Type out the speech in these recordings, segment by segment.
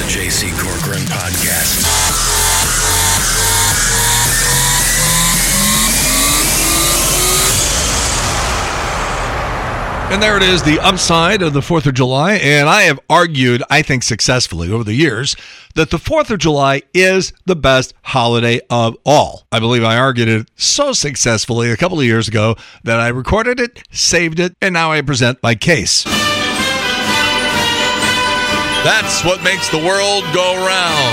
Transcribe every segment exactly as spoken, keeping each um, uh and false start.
J C Corcoran Podcast. And there it is, the upside of the fourth of July. And I have argued, I think successfully over the years, that the fourth of July is the best holiday of all. I believe I argued it so successfully a couple of years ago that I recorded it, saved it, and now I present my case. That's what makes the world go round.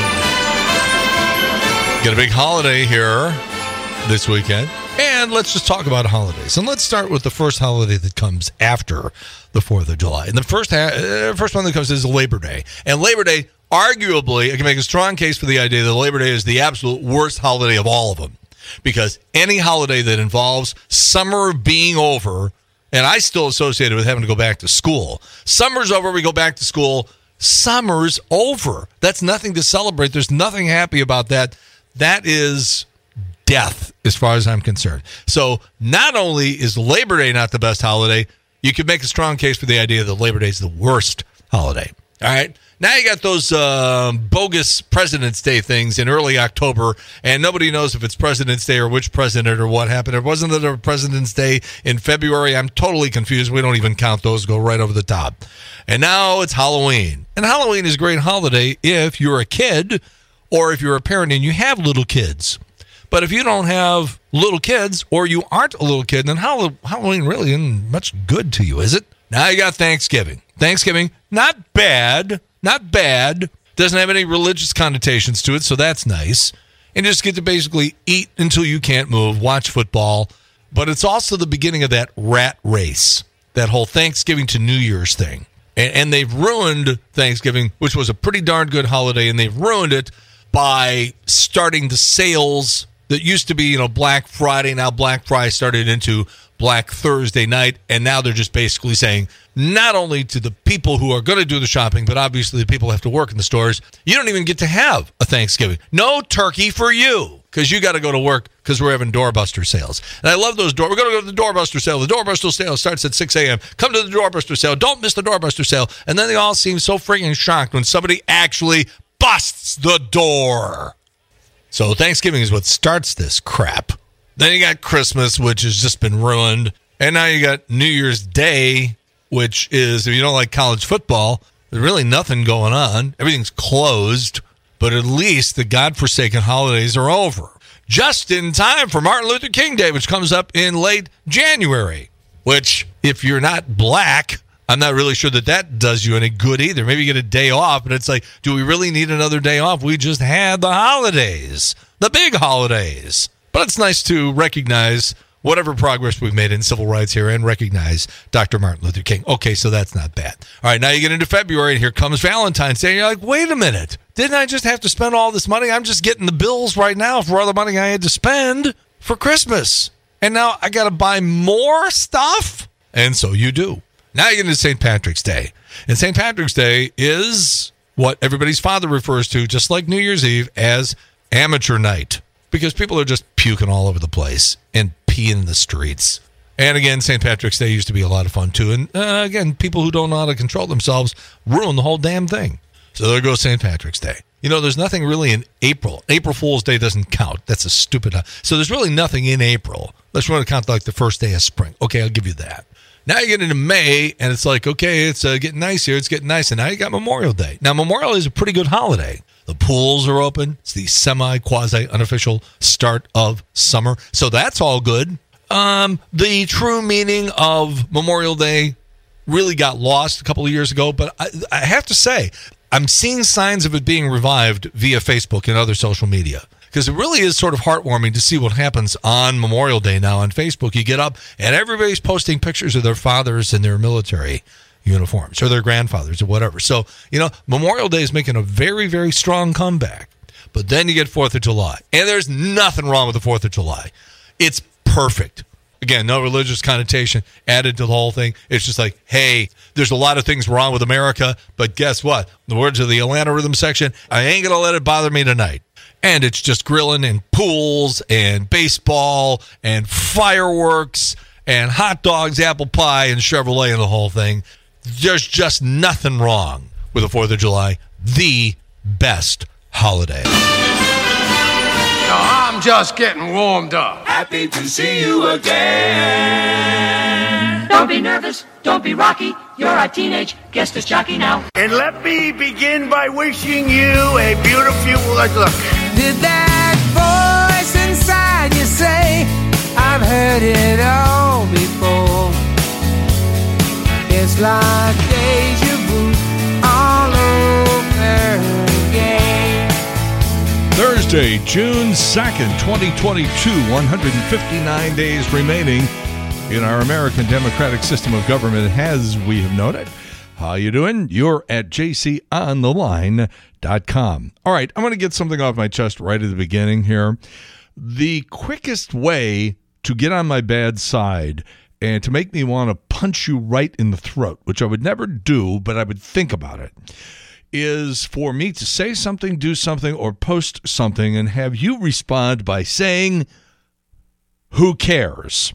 Got a big holiday here this weekend. And let's just talk about holidays. And let's start with the first holiday that comes after the fourth of July. And the first ha- uh, first one that comes is Labor Day. And Labor Day, arguably, I can make a strong case for the idea that Labor Day is the absolute worst holiday of all of them. Because any holiday that involves summer being over, and I still associate it with having to go back to school. Summer's over, we go back to school. Summer's over. That's nothing to celebrate. There's nothing happy about that. That is death, as far as I'm concerned. So not only is Labor Day not the best holiday, you could make a strong case for the idea that Labor Day is the worst holiday. All right? Now you got those uh, bogus President's Day things in early October, and nobody knows if it's President's Day or which president or what happened. It wasn't that a President's Day in February. I'm totally confused. We don't even count those. Go right over the top. And now it's Halloween. And Halloween is a great holiday if you're a kid or if you're a parent and you have little kids. But if you don't have little kids or you aren't a little kid, then Halloween really isn't much good to you, is it? Now you got Thanksgiving. Thanksgiving, not bad, not bad. Doesn't have any religious connotations to it, so that's nice. And you just get to basically eat until you can't move, watch football. But it's also the beginning of that rat race, that whole Thanksgiving to New Year's thing. And, and they've ruined Thanksgiving, which was a pretty darn good holiday, and they've ruined it by starting the sales that used to be, you know, Black Friday. Now Black Friday started into Black Thursday night, and now they're just basically saying, not only to the people who are going to do the shopping, but obviously the people who have to work in the stores, you don't even get to have a Thanksgiving. No turkey for you, because you got to go to work because we're having doorbuster sales. And I love those door. We're going to go to the doorbuster sale. The doorbuster sale starts at six a.m. Come to the doorbuster sale. Don't miss the doorbuster sale. And then they all seem so freaking shocked when somebody actually busts the door. So Thanksgiving is what starts this crap. Then you got Christmas, which has just been ruined. And now you got New Year's Day, which is, if you don't like college football, there's really nothing going on. Everything's closed. But at least the godforsaken holidays are over. Just in time for Martin Luther King Day, which comes up in late January. Which, if you're not black, I'm not really sure that that does you any good either. Maybe you get a day off, but it's like, do we really need another day off? We just had the holidays, the big holidays. But it's nice to recognize whatever progress we've made in civil rights here and recognize Doctor Martin Luther King. Okay, so that's not bad. All right, now you get into February, and here comes Valentine's Day. You're like, wait a minute. Didn't I just have to spend all this money? I'm just getting the bills right now for all the money I had to spend for Christmas. And now I got to buy more stuff? And so you do. Now you get into Saint Patrick's Day. And Saint Patrick's Day is what everybody's father refers to, just like New Year's Eve, as amateur night. Because people are just puking all over the place and peeing in the streets. And again, Saint Patrick's Day used to be a lot of fun too. And uh, again, people who don't know how to control themselves ruin the whole damn thing. So there goes Saint Patrick's Day. You know, there's nothing really in April. April Fool's Day doesn't count. That's a stupid... So there's really nothing in April. Let's want to count like the first day of spring. Okay, I'll give you that. Now you get into May, and it's like, okay, it's uh, getting nice here. It's getting nice. And now you got Memorial Day. Now, Memorial is a pretty good holiday. The pools are open. It's the semi-quasi-unofficial start of summer. So that's all good. Um, the true meaning of Memorial Day really got lost a couple of years ago. But I, I have to say, I'm seeing signs of it being revived via Facebook and other social media. Because it really is sort of heartwarming to see what happens on Memorial Day now on Facebook. You get up, and everybody's posting pictures of their fathers in their military uniforms or their grandfathers or whatever. So, you know, Memorial Day is making a very, very strong comeback. But then you get fourth of July. And there's nothing wrong with the fourth of July. It's perfect. Again, no religious connotation added to the whole thing. It's just like, hey, there's a lot of things wrong with America, but guess what? In the words of the Atlanta Rhythm section, I ain't going to let it bother me tonight. And it's just grilling and pools and baseball and fireworks and hot dogs, apple pie, and Chevrolet and the whole thing. There's just nothing wrong with the fourth of July. The best holiday. Now, I'm just getting warmed up. Happy to see you again. Don't be nervous, don't be rocky. You're a teenage guest disc jockey now. And let me begin by wishing you a beautiful look. Did that voice inside you say, I've heard it all before? It's like deja vu all over again. Thursday, June second, twenty twenty-two, one hundred fifty-nine days remaining in our American democratic system of government, as we have noted. How you doing? You're at j c on the line dot com. All right, I'm going to get something off my chest right at the beginning here. The quickest way to get on my bad side and to make me want to punch you right in the throat, which I would never do, but I would think about it, is for me to say something, do something, or post something and have you respond by saying, who cares?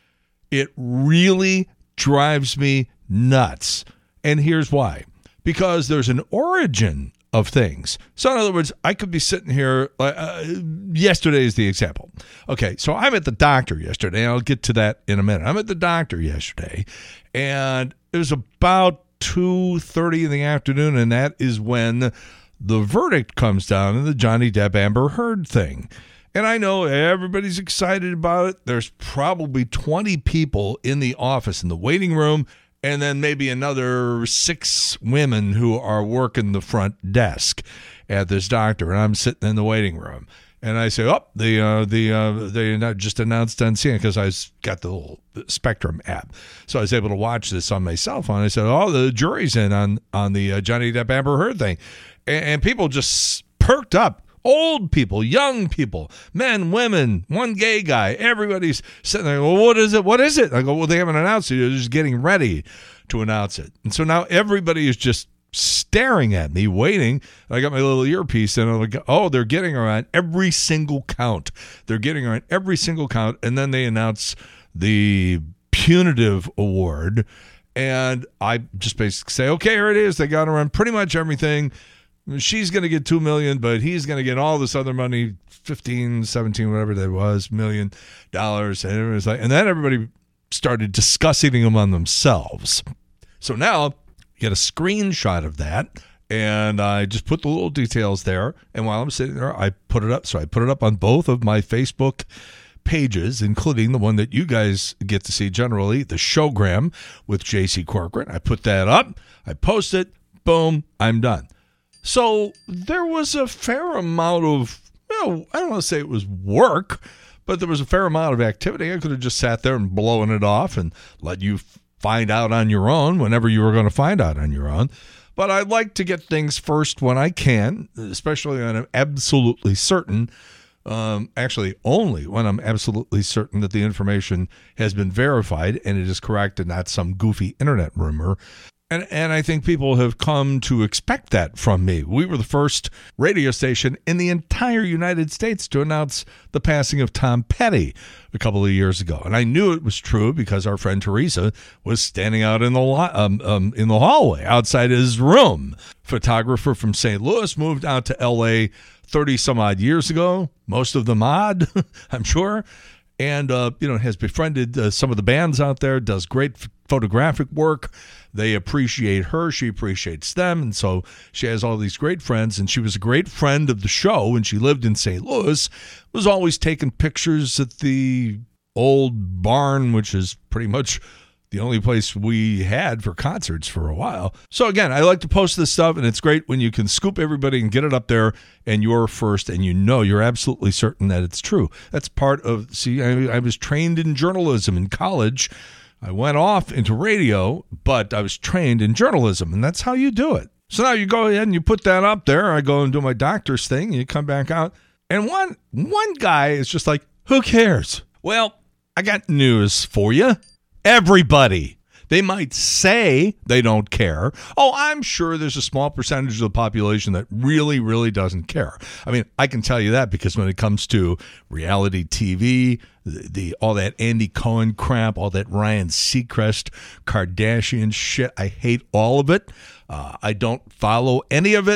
It really drives me nuts. And here's why. Because there's an origin of things. So in other words, I could be sitting here, uh, yesterday is the example. Okay, so I'm at the doctor yesterday, and I'll get to that in a minute. I'm at the doctor yesterday, and it was about two thirty in the afternoon, and that is when the verdict comes down in the Johnny Depp Amber Heard thing. And I know everybody's excited about it. There's probably twenty people in the office, in the waiting room, and then maybe another six women who are working the front desk at this doctor. And I'm sitting in the waiting room. And I say, oh, the uh, the uh, they just announced on C N N, because I got the little Spectrum app. So I was able to watch this on my cell phone. I said, oh, the jury's in on, on the uh, Johnny Depp Amber Heard thing. And, and people just perked up. Old people, young people, men, women, one gay guy. Everybody's sitting there, well, what is it? What is it? I go, well, they haven't announced it. They're just getting ready to announce it. And so now everybody is just staring at me, waiting. I got my little earpiece, and I'm like, oh, they're getting around every single count. They're getting around every single count. And then they announce the punitive award. And I just basically say, okay, here it is. They got around pretty much everything. She's going to get two million dollars, but he's going to get all this other money, fifteen, seventeen, whatever that was, million dollars. And it was like, and then everybody started discussing them among themselves. So now you get a screenshot of that, and I just put the little details there. And while I'm sitting there, I put it up. So I put it up on both of my Facebook pages, including the one that you guys get to see generally, the Showgram with J C Corcoran. I put that up. I post it. Boom. I'm done. So there was a fair amount of, well, I don't want to say it was work, but there was a fair amount of activity. I could have just sat there and blown it off and let you find out on your own whenever you were going to find out on your own. But I like to get things first when I can, especially when I'm absolutely certain, um, actually only when I'm absolutely certain that the information has been verified and it is correct and not some goofy internet rumor. And and I think people have come to expect that from me. We were the first radio station in the entire United States to announce the passing of Tom Petty a couple of years ago. And I knew it was true because our friend Teresa was standing out in the um, um, in the hallway outside his room. Photographer from Saint Louis, moved out to L A thirty some odd years ago, most of them odd, I'm sure. And, uh, you know, has befriended uh, some of the bands out there, does great f- photographic work. They appreciate her. She appreciates them. And so she has all these great friends. And she was a great friend of the show when she lived in Saint Louis, was always taking pictures at the old barn, which is pretty much the only place we had for concerts for a while. So again, I like to post this stuff, and it's great when you can scoop everybody and get it up there, and you're first, and you know you're absolutely certain that it's true. That's part of, see, I, I was trained in journalism in college. I went off into radio, but I was trained in journalism, and that's how you do it. So now you go ahead and you put that up there. I go and do my doctor's thing, and you come back out, and one one guy is just like, who cares? Well, I got news for you. Everybody. They might say they don't care. Oh, I'm sure there's a small percentage of the population that really, really doesn't care. I mean, I can tell you that because when it comes to reality T V, the, the all that Andy Cohen crap, all that Ryan Seacrest, Kardashian shit, I hate all of it. Uh, I don't follow any of it.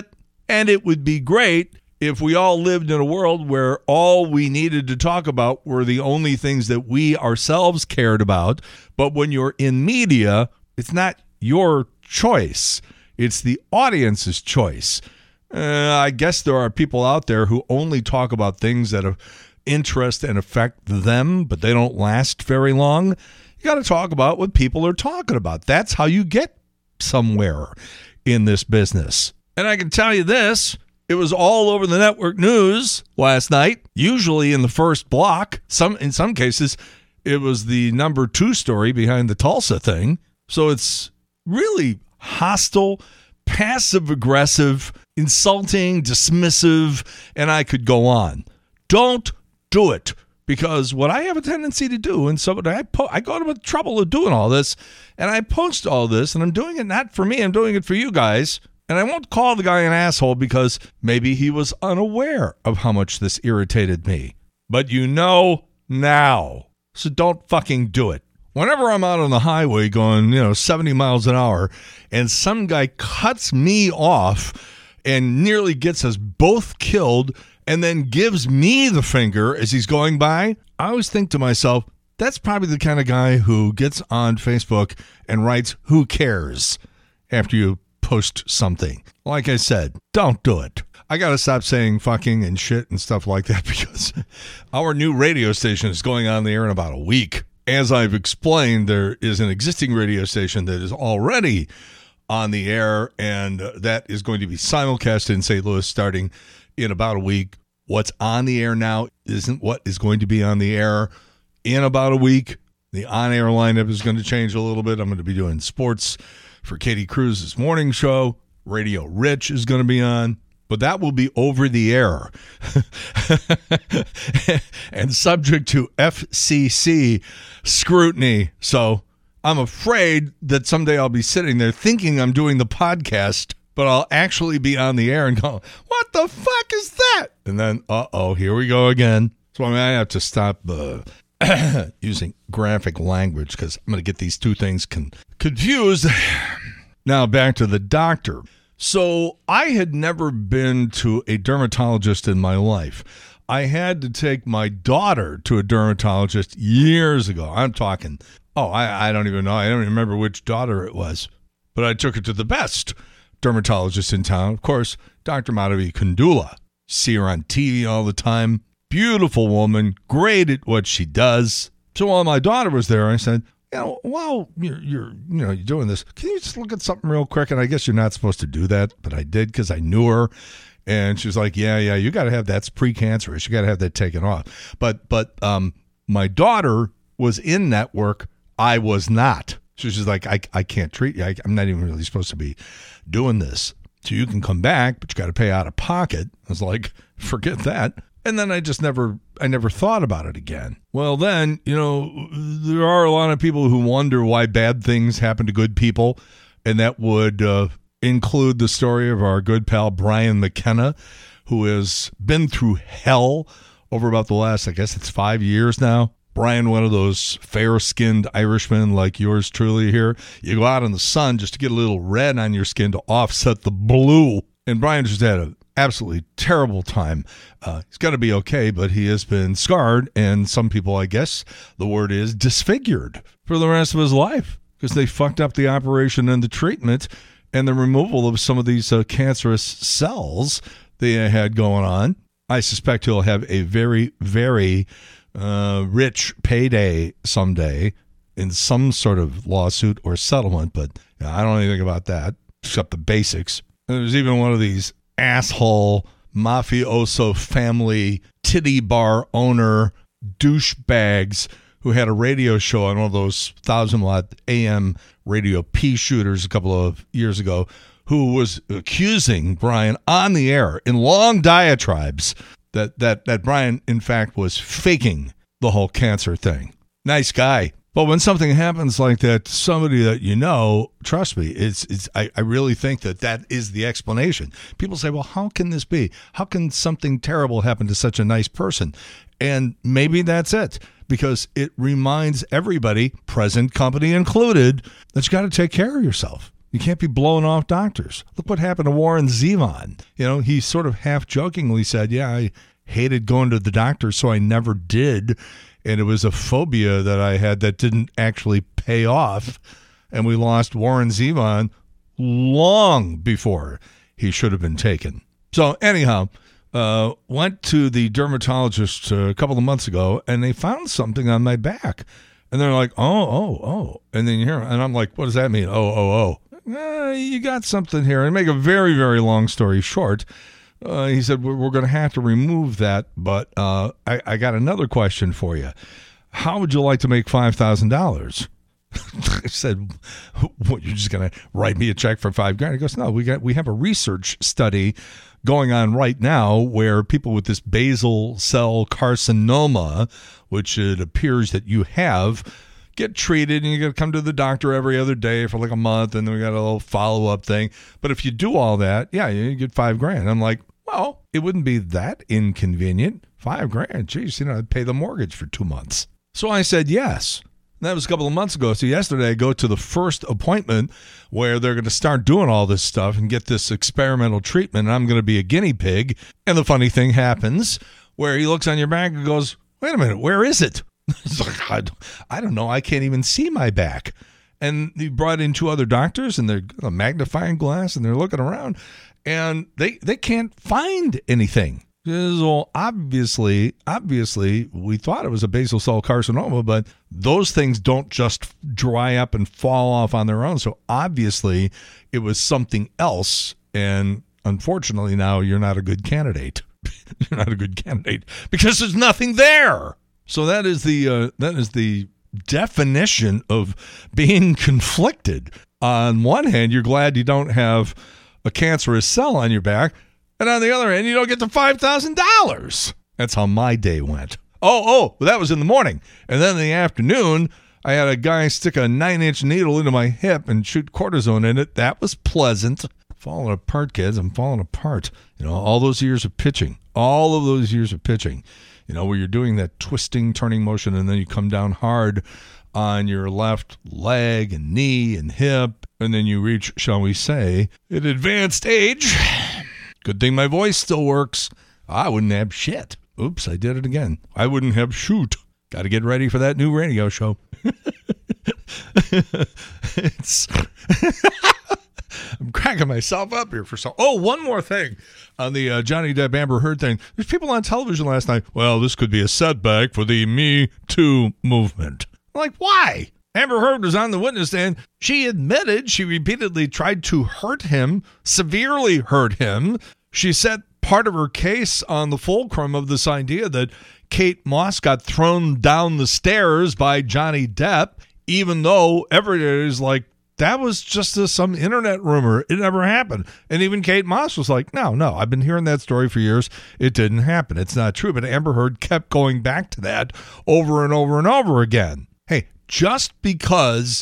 And it would be great if we all lived in a world where all we needed to talk about were the only things that we ourselves cared about. But when you're in media, it's not your choice. It's the audience's choice. Uh, I guess there are people out there who only talk about things that have interest and affect them, but they don't last very long. You got to talk about what people are talking about. That's how you get somewhere in this business. And I can tell you this, it was all over the network news last night, usually in the first block. Some in some cases, it was the number two story behind the Tulsa thing. So it's really hostile, passive-aggressive, insulting, dismissive, and I could go on. Don't do it, because what I have a tendency to do, and so I, po- I go to the trouble of doing all this, and I post all this, and I'm doing it not for me, I'm doing it for you guys, and I won't call the guy an asshole because maybe he was unaware of how much this irritated me. But you know now, so don't fucking do it. Whenever I'm out on the highway going, you know, seventy miles an hour, and some guy cuts me off and nearly gets us both killed and then gives me the finger as he's going by, I always think to myself, that's probably the kind of guy who gets on Facebook and writes, "Who cares?" after you post something. Like I said, don't do it. I got to stop saying fucking and shit and stuff like that because our new radio station is going on the air in about a week. As I've explained, there is an existing radio station that is already on the air, and that is going to be simulcast in Saint Louis starting in about a week. What's on the air now isn't what is going to be on the air in about a week. The on-air lineup is going to change a little bit. I'm going to be doing sports for Katie Cruz's morning show. Radio Rich is going to be on, but that will be over the air and subject to F C C scrutiny. So I'm afraid that someday I'll be sitting there thinking I'm doing the podcast, but I'll actually be on the air and go, what the fuck is that? And then, uh-oh, here we go again. So I, mean, I have to stop uh, using graphic language because I'm going to get these two things con- confused. Now back to the doctor. So I had never been to a dermatologist in my life. I had to take my daughter to a dermatologist years ago. I'm talking, oh, I, I don't even know. I don't even remember which daughter it was. But I took her to the best dermatologist in town. Of course, Doctor Madhavi Kundula. See her on T V all the time. Beautiful woman. Great at what she does. So while my daughter was there, I said, you know, while you're, you're, you know, you're doing this, can you just look at something real quick? And I guess you're not supposed to do that, but I did because I knew her. And she was like, yeah, yeah, you got to have that's precancerous. You got to have that taken off. But, but um, my daughter was in network. I was not. So she's like, I, I can't treat you. I, I'm not even really supposed to be doing this. So you can come back, but you got to pay out of pocket. I was like, forget that. And then I just never, I never thought about it again. Well, then, you know, there are a lot of people who wonder why bad things happen to good people. And that would uh, include the story of our good pal, Brian McKenna, who has been through hell over about the last, I guess it's five years now. Brian, one of those fair-skinned Irishmen like yours truly here. You go out in the sun just to get a little red on your skin to offset the blue. And Brian just had an absolutely terrible time. Uh, he's got to be okay, but he has been scarred, and some people, I guess, the word is disfigured for the rest of his life because they fucked up the operation and the treatment and the removal of some of these uh, cancerous cells they had going on. I suspect he'll have a very, very uh, rich payday someday in some sort of lawsuit or settlement, but uh, I don't know anything about that except the basics. And there's even one of these asshole mafioso family titty bar owner douchebags who had a radio show on one of those thousand watt A M radio pea shooters a couple of years ago, who was accusing Brian on the air in long diatribes that that that Brian in fact was faking the whole cancer thing. Nice guy. But when something happens like that to somebody that you know, trust me, it's it's. I, I really think that that is the explanation. People say, well, how can this be? How can something terrible happen to such a nice person? And maybe that's it, because it reminds everybody, present company included, that you got to take care of yourself. You can't be blowing off doctors. Look what happened to Warren Zevon. You know, he sort of half-jokingly said, yeah, I hated going to the doctor, so I never did. And it was a phobia that I had that didn't actually pay off. And we lost Warren Zevon long before he should have been taken. So anyhow, uh, went to the dermatologist a couple of months ago, and they found something on my back. And they're like, oh, oh, oh. And then you hear, and I'm like, what does that mean? Oh, oh, oh. Uh, you got something here. And make a very, very long story short, uh, he said, we're, we're going to have to remove that, but uh, I, I got another question for you. How would you like to make five thousand dollars? I said, what, you're just going to write me a check for five grand? He goes, no, we got we have a research study going on right now where people with this basal cell carcinoma, which it appears that you have, get treated, and you got to come to the doctor every other day for like a month, and then we got a little follow-up thing. But if you do all that, yeah, you get five grand. I'm like, well, it wouldn't be that inconvenient. Five grand, geez, you know, I'd pay the mortgage for two months. So I said yes. That was a couple of months ago. So yesterday I go to the first appointment where they're going to start doing all this stuff and get this experimental treatment, and I'm going to be a guinea pig. And the funny thing happens where he looks on your back and goes, wait a minute, where is it? It's like, I don't, I don't know. I can't even see my back. And he brought in two other doctors, and they're a magnifying glass, and they're looking around, and they they can't find anything. So obviously, obviously, we thought it was a basal cell carcinoma, but those things don't just dry up and fall off on their own. So obviously, it was something else, and unfortunately, now you're not a good candidate. You're not a good candidate because there's nothing there. So that is the uh, that is the definition of being conflicted. On one hand, you're glad you don't have a cancerous cell on your back, and on the other hand, you don't get the five thousand dollars. That's how my day went. Oh, oh, well, that was in the morning. And then in the afternoon, I had a guy stick a nine-inch needle into my hip and shoot cortisone in it. That was pleasant. Falling apart, kids. I'm falling apart. You know, all those years of pitching. All of those years of pitching. You know, where you're doing that twisting, turning motion, and then you come down hard on your left leg and knee and hip, and then you reach, shall we say, an advanced age. Good thing my voice still works. I wouldn't have shit. Oops, I did it again. I wouldn't have shoot. Got to get ready for that new radio show. It's... I'm cracking myself up here for some. Oh, one more thing on the uh, Johnny Depp Amber Heard thing. There's people on television last night. Well, this could be a setback for the Me Too movement. I'm like, why? Amber Heard was on the witness stand. She admitted she repeatedly tried to hurt him, severely hurt him. She set part of her case on the fulcrum of this idea that Kate Moss got thrown down the stairs by Johnny Depp, even though everybody's like, that was just a, some internet rumor. It never happened. And even Kate Moss was like, no, no, I've been hearing that story for years. It didn't happen. It's not true. But Amber Heard kept going back to that over and over and over again. Hey, just because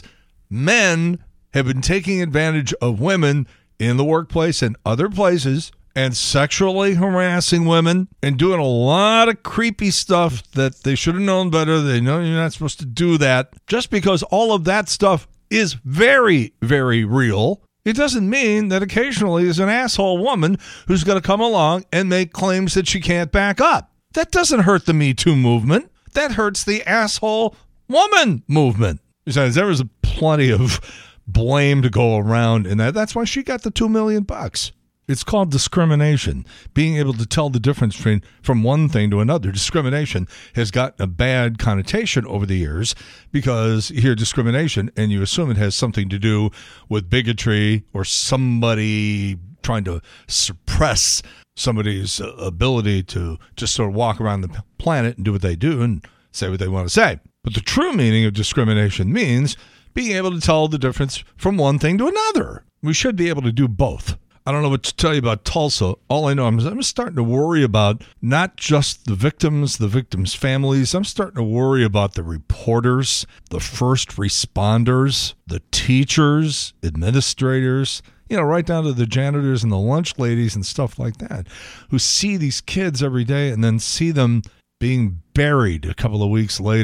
men have been taking advantage of women in the workplace and other places and sexually harassing women and doing a lot of creepy stuff that they should have known better. They know you're not supposed to do that. Just because all of that stuff is very, very real, it doesn't mean that occasionally there's an asshole woman who's going to come along and make claims that she can't back up. That doesn't hurt the Me Too movement. That hurts the asshole woman movement. Besides, there was plenty of blame to go around in that. That's why she got the two million bucks. It's called discrimination. Being able to tell the difference between from one thing to another. Discrimination has gotten a bad connotation over the years because you hear discrimination and you assume it has something to do with bigotry or somebody trying to suppress somebody's ability to just sort of walk around the planet and do what they do and say what they want to say. But the true meaning of discrimination means being able to tell the difference from one thing to another. We should be able to do both. I don't know what to tell you about Tulsa. All I know is I'm starting to worry about not just the victims, the victims' families. I'm starting to worry about the reporters, the first responders, the teachers, administrators, you know, right down to the janitors and the lunch ladies and stuff like that, who see these kids every day and then see them being buried a couple of weeks later.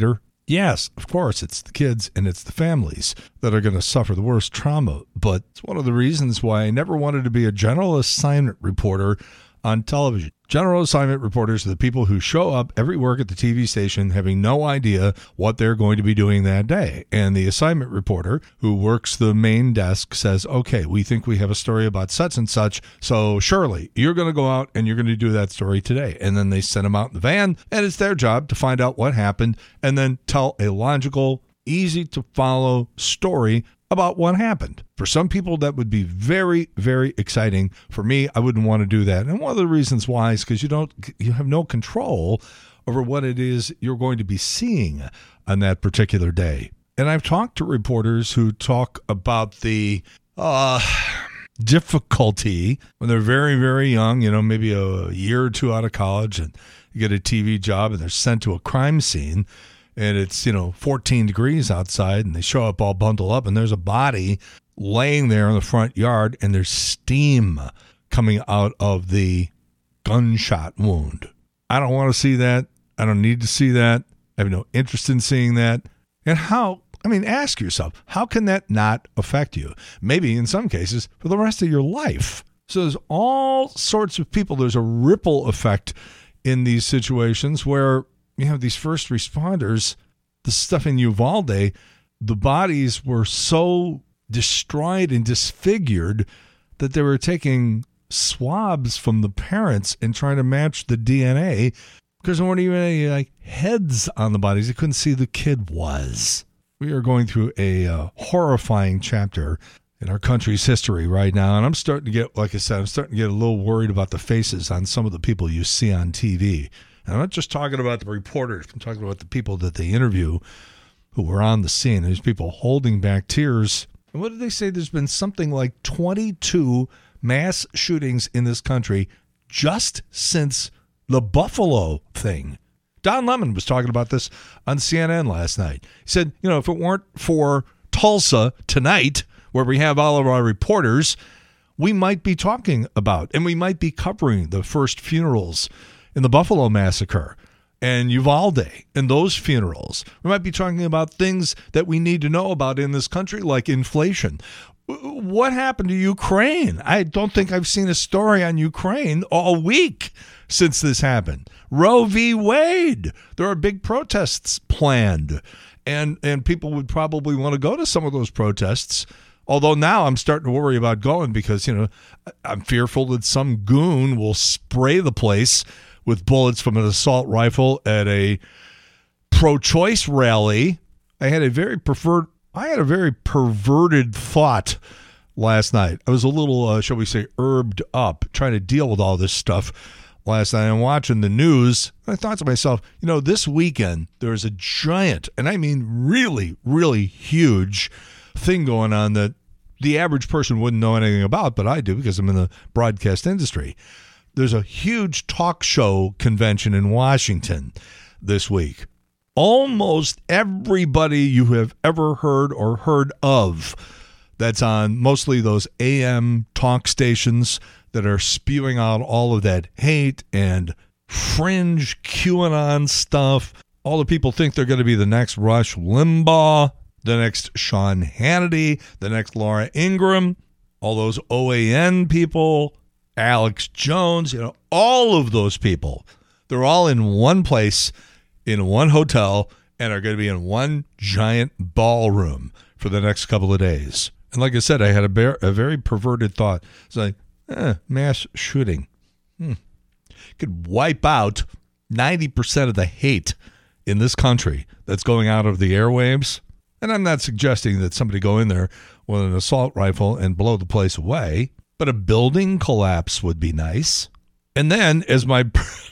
Yes, of course, it's the kids and it's the families that are going to suffer the worst trauma. But it's one of the reasons why I never wanted to be a general assignment reporter on television. General assignment reporters are the people who show up every work at the T V station having no idea what they're going to be doing that day. And the assignment reporter who works the main desk says, okay, we think we have a story about such and such. So Shirley, you're going to go out and you're going to do that story today. And then they send them out in the van, and it's their job to find out what happened and then tell a logical, easy to follow story about what happened. For some people, that would be very, very exciting. For me, I wouldn't want to do that. And one of the reasons why is because you don't, you have no control over what it is you're going to be seeing on that particular day. And I've talked to reporters who talk about the uh, difficulty when they're very, very young, you know, maybe a year or two out of college, and you get a T V job and they're sent to a crime scene. And it's, you know, fourteen degrees outside, and they show up all bundled up, and there's a body laying there in the front yard, and there's steam coming out of the gunshot wound. I don't want to see that. I don't need to see that. I have no interest in seeing that. And how, I mean, ask yourself, how can that not affect you? Maybe in some cases for the rest of your life. So there's all sorts of people. There's a ripple effect in these situations where you have these first responders, the stuff in Uvalde, the bodies were so destroyed and disfigured that they were taking swabs from the parents and trying to match the D N A because there weren't even any like heads on the bodies. You couldn't see who the kid was. We are going through a uh, horrifying chapter in our country's history right now, and I'm starting to get, like I said, I'm starting to get a little worried about the faces on some of the people you see on T V. And I'm not just talking about the reporters. I'm talking about the people that they interview who were on the scene. There's people holding back tears. And what did they say? There's been something like twenty-two mass shootings in this country just since the Buffalo thing. Don Lemon was talking about this on C N N last night. He said, you know, if it weren't for Tulsa tonight, where we have all of our reporters, we might be talking about, and we might be covering the first funerals in the Buffalo massacre and Uvalde and those funerals. We might be talking about things that we need to know about in this country, like inflation. What happened to Ukraine? I don't think I've seen a story on Ukraine all week since this happened. Roe v. Wade. There are big protests planned, and and people would probably want to go to some of those protests. Although now I'm starting to worry about going because, you know, I'm fearful that some goon will spray the place with bullets from an assault rifle at a pro-choice rally. I had a very preferred, I had a very perverted thought last night. I was a little, uh, shall we say, herbed up, trying to deal with all this stuff last night. I'm watching the news. I thought to myself, you know, this weekend there is a giant, and I mean really, really huge thing going on that the average person wouldn't know anything about, but I do because I'm in the broadcast industry. There's a huge talk show convention in Washington this week. Almost everybody you have ever heard or heard of that's on mostly those A M talk stations that are spewing out all of that hate and fringe QAnon stuff. All the people think they're going to be the next Rush Limbaugh, the next Sean Hannity, the next Laura Ingraham, all those O A N people, Alex Jones, you know, all of those people, they're all in one place, in one hotel, and are going to be in one giant ballroom for the next couple of days. And like I said, I had a, bear, a very perverted thought. It's like, eh, mass shooting. Hmm. Could wipe out ninety percent of the hate in this country that's going out of the airwaves. And I'm not suggesting that somebody go in there with an assault rifle and blow the place away, but a building collapse would be nice. And then as my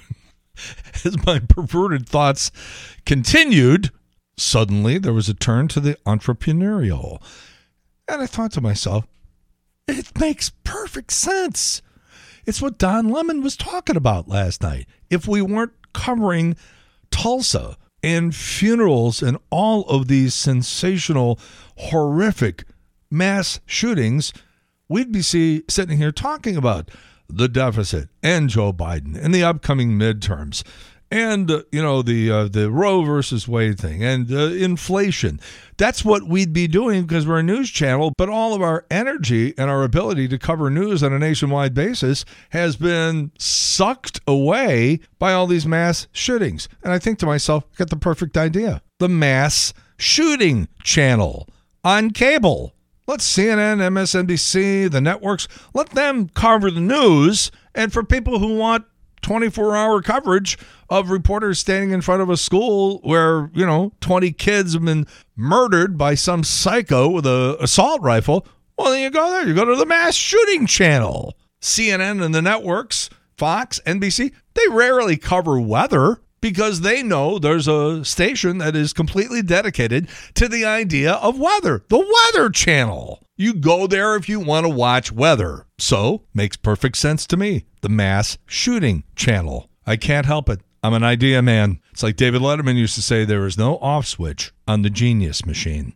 as my perverted thoughts continued, suddenly there was a turn to the entrepreneurial. And I thought to myself, it makes perfect sense. It's what Don Lemon was talking about last night. If we weren't covering Tulsa and funerals and all of these sensational, horrific mass shootings, we'd be see, sitting here talking about the deficit and Joe Biden and the upcoming midterms and uh, you know the uh, the Roe versus Wade thing, and uh, inflation. That's what we'd be doing because we're a news channel, but all of our energy and our ability to cover news on a nationwide basis has been sucked away by all these mass shootings. And I think to myself, I got the perfect idea. The mass shooting channel on cable. Let C N N, M S N B C, the networks, let them cover the news. And for people who want twenty-four hour coverage of reporters standing in front of a school where, you know, twenty kids have been murdered by some psycho with a assault rifle, well, then you go there. You go to the mass shooting channel. C N N and the networks, Fox, N B C, they rarely cover weather because they know there's a station that is completely dedicated to the idea of weather, the Weather Channel. You go there if you want to watch weather. So, makes perfect sense to me. The mass shooting channel. I can't help it. I'm an idea man. It's like David Letterman used to say, there is no off switch on the genius machine.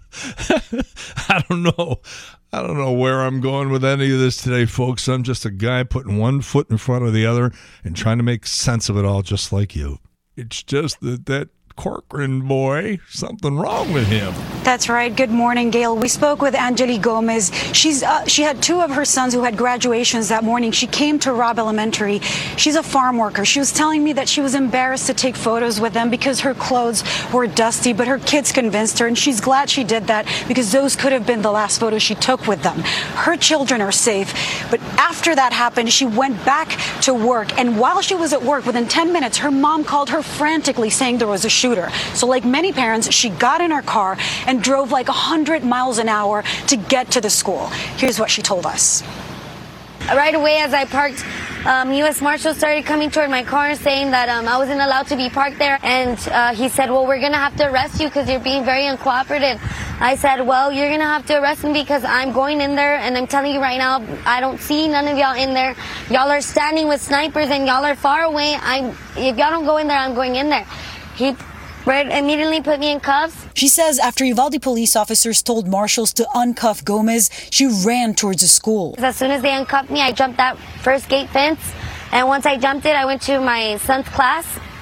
I don't know. I don't know where I'm going with any of this today, folks. I'm just a guy putting one foot in front of the other and trying to make sense of it all just like you. It's just that that Corcoran boy, something wrong with him. That's right. Good morning, Gail. We spoke with Angeli Gomez. She's uh, she had two of her sons who had graduations that morning. She came to Robb Elementary. She's a farm worker. She was telling me that she was embarrassed to take photos with them because her clothes were dusty, but her kids convinced her, and she's glad she did that because those could have been the last photos she took with them. Her children are safe, but after that happened, she went back to work, and while she was at work, within ten minutes, her mom called her frantically saying there was a shooter. So like many parents, she got in her car and drove like one hundred miles an hour to get to the school. Here's what she told us. Right away as I parked, um, U S Marshal started coming toward my car saying that um, I wasn't allowed to be parked there. And uh, he said, well, we're going to have to arrest you because you're being very uncooperative. I said, well, you're going to have to arrest me because I'm going in there. And I'm telling you right now, I don't see none of y'all in there. Y'all are standing with snipers and y'all are far away. I'm, if y'all don't go in there, I'm going in there. He Right, immediately put me in cuffs. She says after Uvalde police officers told marshals to uncuff Gomez, she ran towards the school. As soon as they uncuffed me, I jumped that first gate fence. And once I jumped it, I went to my son's class.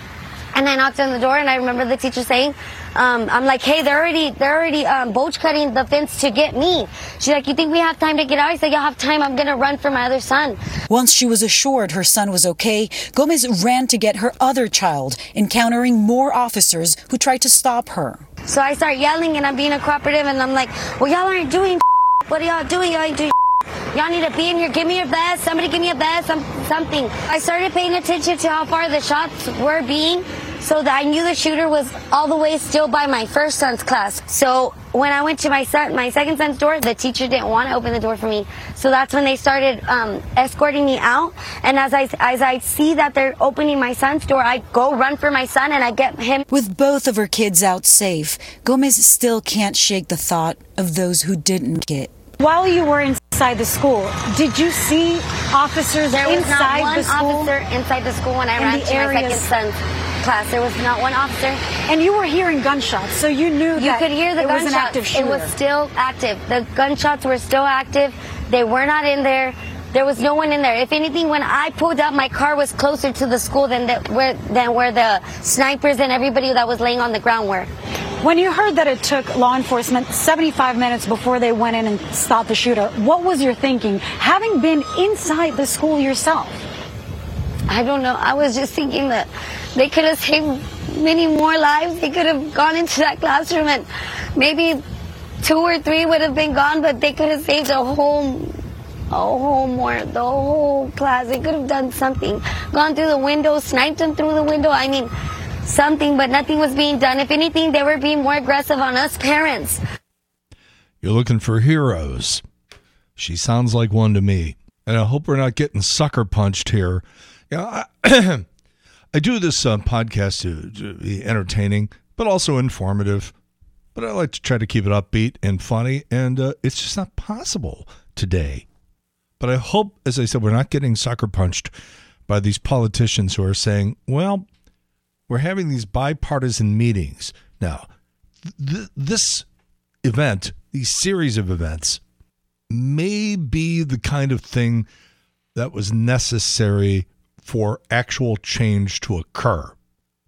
And I knocked on the door, and I remember the teacher saying, um, I'm like, hey, they're already they're already um, bulge cutting the fence to get me. She's like, you think we have time to get out? I said, y'all have time. I'm going to run for my other son. Once she was assured her son was okay, Gomez ran to get her other child, encountering more officers who tried to stop her. So I start yelling, and I'm being a cooperative, and I'm like, well, y'all aren't doing what are y'all doing? Y'all ain't doing Y'all need to be in here. Give me your vest. Somebody give me a vest. Some, something. I started paying attention to how far the shots were being, so that I knew the shooter was all the way still by my first son's class. So when I went to my son, my second son's door, the teacher didn't want to open the door for me. So that's when they started um, escorting me out. And as I as I see that they're opening my son's door, I go run for my son and I get him. With both of her kids out safe, Gomez still can't shake the thought of those who didn't get. While you were inside the school, did you see officers there was inside not one the school? officer inside the school when I ran to my second son's class. There was not one officer. And you were hearing gunshots, so you knew you that could hear the it gunshots. was an active shooter. It was still active. The gunshots were still active. They were not in there. There was no one in there. If anything, when I pulled up, my car was closer to the school than the, where than where the snipers and everybody that was laying on the ground were. When you heard that it took law enforcement seventy-five minutes before they went in and stopped the shooter, what was your thinking, having been inside the school yourself? I don't know. I was just thinking that they could have saved many more lives. They could have gone into that classroom and maybe two or three would have been gone, but they could have saved a whole, a whole more, the whole class. They could have done something. Gone through the window, sniped them through the window. I mean, something, but nothing was being done. If anything, they were being more aggressive on us parents. You're looking for heroes. She sounds like one to me. And I hope we're not getting sucker punched here. You know, I, I do this uh, podcast to, to be entertaining, but also informative. But I like to try to keep it upbeat and funny, and uh, it's just not possible today. But I hope, as I said, we're not getting sucker punched by these politicians who are saying, well, we're having these bipartisan meetings. Now, th- this event, these series of events, may be the kind of thing that was necessary for actual change to occur.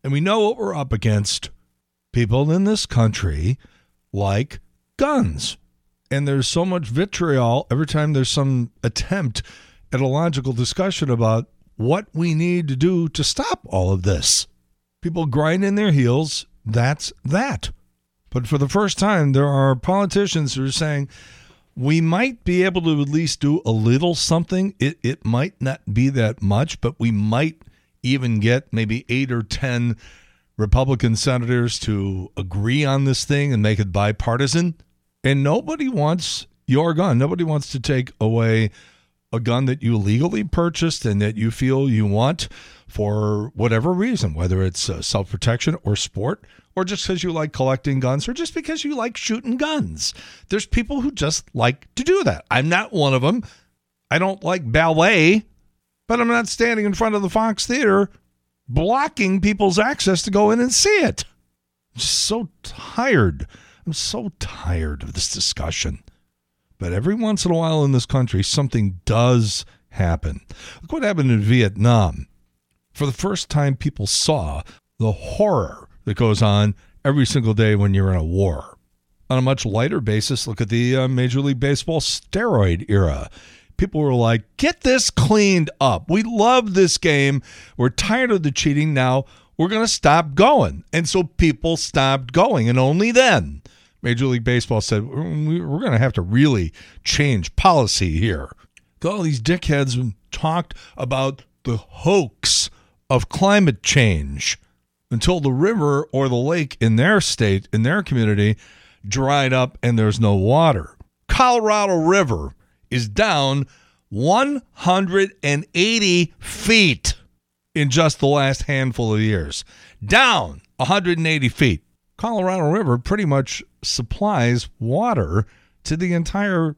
And we know what we're up against. People in this country like guns. And there's so much vitriol every time there's some attempt at a logical discussion about what we need to do to stop all of this. People grind in their heels. That's that. But for the first time, there are politicians who are saying, we might be able to at least do a little something. It it might not be that much, but we might even get maybe eight or ten Republican senators to agree on this thing and make it bipartisan. And nobody wants your gun. Nobody wants to take away a gun that you legally purchased and that you feel you want for whatever reason, whether it's uh, self-protection or sport, or just because you like collecting guns, or just because you like shooting guns. There's people who just like to do that. I'm not one of them. I don't like ballet, but I'm not standing in front of the Fox Theater blocking people's access to go in and see it. I'm just so tired. I'm so tired of this discussion. But every once in a while in this country, something does happen. Look what happened in Vietnam. For the first time, people saw the horror that goes on every single day when you're in a war. On a much lighter basis, look at the uh, Major League Baseball steroid era. People were like, get this cleaned up. We love this game. We're tired of the cheating. Now we're going to stop going. And so people stopped going. And only then, Major League Baseball said, we're going to have to really change policy here. All these dickheads talked about the hoax of climate change until the river or the lake in their state, in their community, dried up and there's no water. Colorado River is down one hundred eighty feet in just the last handful of years. Down one hundred eighty feet. Colorado River pretty much supplies water to the entire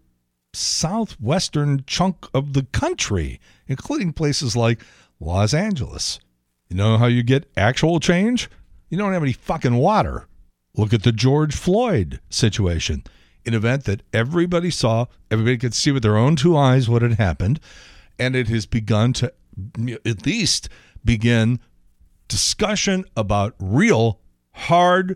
southwestern chunk of the country, including places like Los Angeles. You know how you get actual change? You don't have any fucking water. Look at the George Floyd situation. An event that everybody saw, everybody could see with their own two eyes what had happened, and it has begun to at least begin discussion about real, hard,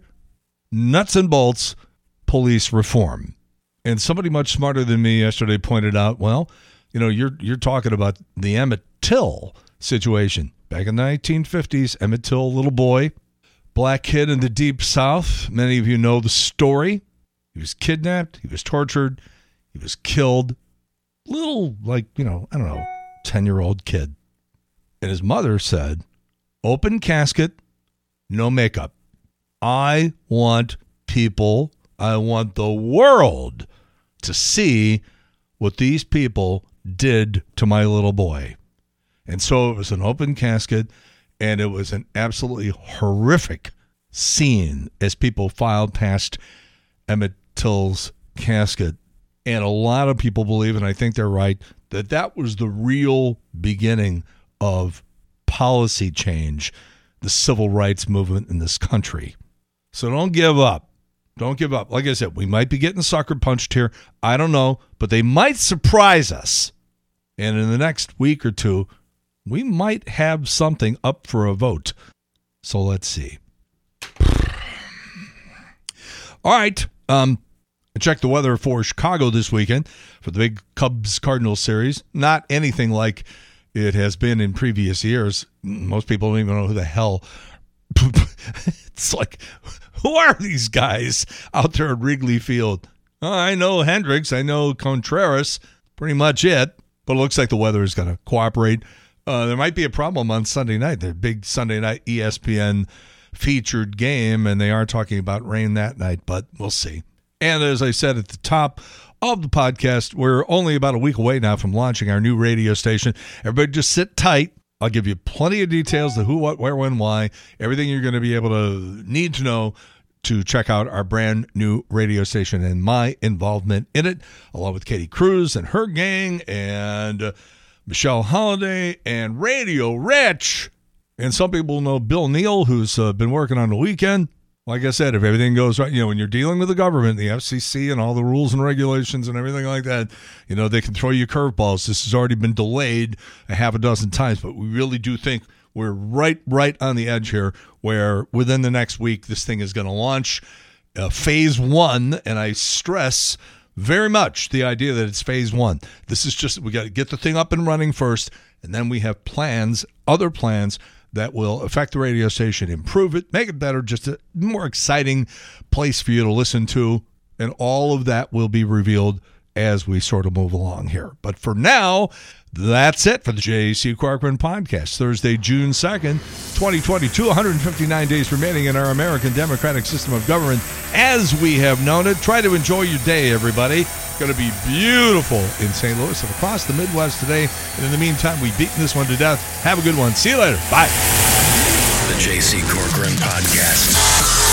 nuts and bolts police reform. And somebody much smarter than me yesterday pointed out, well, you know, you're you're talking about the Emmett Till situation. Back in the nineteen fifties, Emmett Till, little boy, black kid in the Deep South. Many of you know the story. He was kidnapped. He was tortured. He was killed. Little, like, you know, I don't know, ten-year-old kid. And his mother said, open casket, no makeup. I want people, I want the world to see what these people did to my little boy. And so it was an open casket, and it was an absolutely horrific scene as people filed past Emmett Till's casket. And a lot of people believe, and I think they're right, that that was the real beginning of policy change, the civil rights movement in this country. So don't give up. Don't give up. Like I said, we might be getting sucker punched here. I don't know, but they might surprise us. And in the next week or two, we might have something up for a vote. So let's see. All right. Um, I checked the weather for Chicago this weekend for the big Cubs-Cardinals series. Not anything like it has been in previous years. Most people don't even know who the hell. It's like, who are these guys out there at Wrigley Field? Oh, I know Hendricks. I know Contreras. Pretty much it. But it looks like the weather is going to cooperate. Uh, there might be a problem on Sunday night. The big Sunday night E S P N featured game, and they are talking about rain that night, but we'll see. And as I said at the top of the podcast, we're only about a week away now from launching our new radio station. Everybody just sit tight. I'll give you plenty of details, the who, what, where, when, why, everything you're going to be able to need to know to check out our brand new radio station and my involvement in it, along with Katie Cruz and her gang and uh, Michelle Holiday and Radio Rich. And some people know Bill Neal, who's uh, been working on the weekend. like I said, if everything goes right, you know, when you're dealing with the government, the F C C and all the rules and regulations and everything like that, you know, they can throw you curveballs. This has already been delayed a half a dozen times, but we really do think we're right, right on the edge here where within the next week, this thing is going to launch uh, phase one. And I stress very much the idea that it's phase one. This is just, we got to get the thing up and running first. And then we have plans, other plans that will affect the radio station, improve it, make it better, just a more exciting place for you to listen to. And all of that will be revealed as we sort of move along here. But for now, that's it for the J C. Corcoran Podcast. Thursday, June second, twenty twenty-two, one hundred fifty-nine days remaining in our American democratic system of government as we have known it. Try to enjoy your day, everybody. It's going to be beautiful in Saint Louis and across the Midwest today. And in the meantime, we've beaten this one to death. Have a good one. See you later. Bye. The J C. Corcoran Podcast.